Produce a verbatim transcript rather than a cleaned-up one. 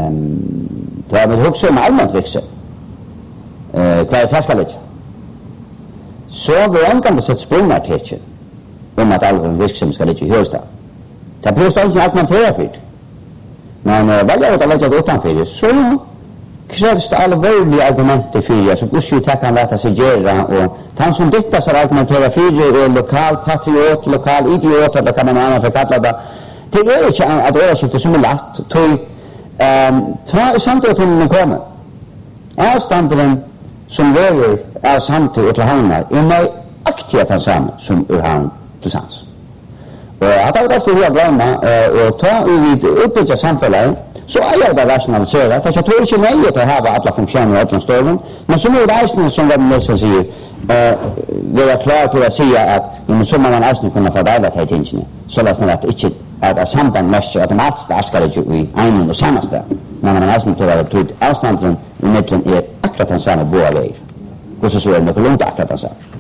det har vi också om allmänt virksam. Hva er det skal ikke? Så vi omgående sett sprungar til ikke om at allmenn virksam skal ikke i høyestad. Det blir stått ikke argumentere for det. Men uh, velger at jeg legger det utenfor, så krävs det allvarliga argumenter för det, så Gusju kan låta sig göra, och han som detta så argumenterar för det är lokal patriot, lokal idiot, eller kan man annan för kalla det. Det är inte att åraskifte som är lätt, tog ta samtidigt om man kommer. Avstånden som rör är samtidigt till hamnar är mer aktivt än samma som ur hamn till sans. Och att det är stora glömma och ta vid uppbygga samhället, så är jag där rationaliserat. Jag tror inte nej att ha alla funktioner och alla stöden, men så är det som vad man säger, eh vara klar till att säga att men så man alltså kunna fördela det tingen. Så läs när det inte är det samband måste automatiskt där ska det ju i en och samma ställe. Men man alltså tror att det avstånden i mitten är akkurat den samma båda väg. Och så så är det nog långt akkurat så.